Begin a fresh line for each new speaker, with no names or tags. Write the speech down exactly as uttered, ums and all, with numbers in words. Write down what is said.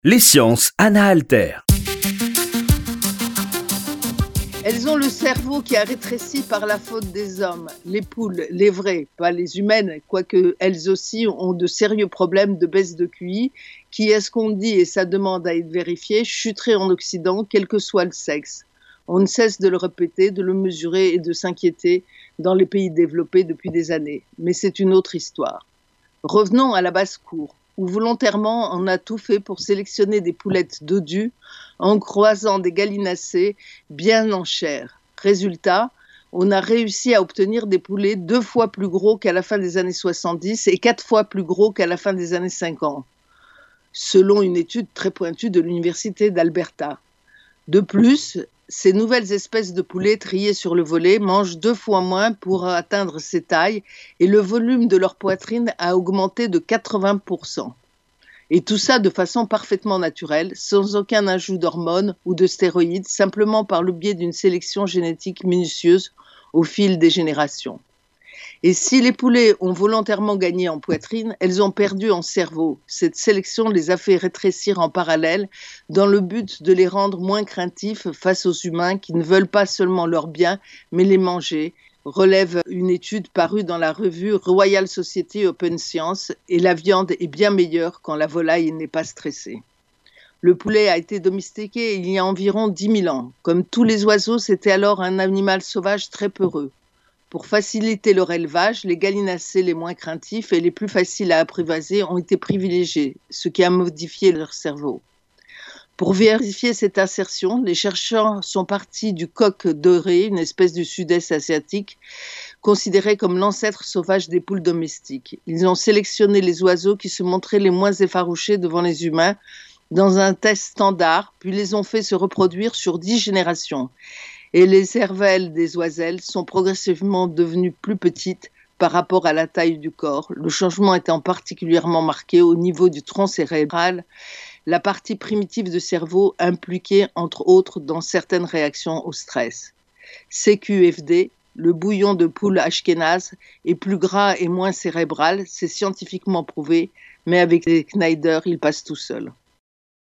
Les sciences Anna Alter.
Elles ont le cerveau qui a rétréci par la faute des hommes. Les poules, les vraies, pas les humaines, quoique elles aussi ont de sérieux problèmes de baisse de Q I, qui, est-ce qu'on dit, et ça demande à être vérifié, chuteraient en Occident, quel que soit le sexe. On ne cesse de le répéter, de le mesurer et de s'inquiéter dans les pays développés depuis des années. Mais c'est une autre histoire. Revenons à la basse-cour, où volontairement on a tout fait pour sélectionner des poulettes dodues en croisant des gallinacés bien en chair. Résultat, on a réussi à obtenir des poulets deux fois plus gros qu'à la fin des années soixante-dix et quatre fois plus gros qu'à la fin des années cinquante, selon une étude très pointue de l'université d'Alberta. De plus, ces nouvelles espèces de poulets triées sur le volet mangent deux fois moins pour atteindre ces tailles et le volume de leur poitrine a augmenté de quatre-vingts pour cent. Et tout ça de façon parfaitement naturelle, sans aucun ajout d'hormones ou de stéroïdes, simplement par le biais d'une sélection génétique minutieuse au fil des générations. Et si les poulets ont volontairement gagné en poitrine, elles ont perdu en cerveau. Cette sélection les a fait rétrécir en parallèle dans le but de les rendre moins craintifs face aux humains qui ne veulent pas seulement leur bien, mais les manger, relève une étude parue dans la revue Royal Society Open Science, et la viande est bien meilleure quand la volaille n'est pas stressée. Le poulet a été domestiqué il y a environ dix mille ans. Comme tous les oiseaux, c'était alors un animal sauvage très peureux. Pour faciliter leur élevage, les gallinacés les moins craintifs et les plus faciles à apprivoiser ont été privilégiés, ce qui a modifié leur cerveau. Pour vérifier cette assertion, les chercheurs sont partis du coq doré, une espèce du sud-est asiatique, considérée comme l'ancêtre sauvage des poules domestiques. Ils ont sélectionné les oiseaux qui se montraient les moins effarouchés devant les humains dans un test standard, puis les ont fait se reproduire sur dix générations. Et les cervelles des oiselles sont progressivement devenues plus petites par rapport à la taille du corps, le changement étant particulièrement marqué au niveau du tronc cérébral, la partie primitive du cerveau impliquée entre autres dans certaines réactions au stress. C Q F D, le bouillon de poule ashkénaze, est plus gras et moins cérébral, c'est scientifiquement prouvé, mais avec les Schneider, il passe tout seul.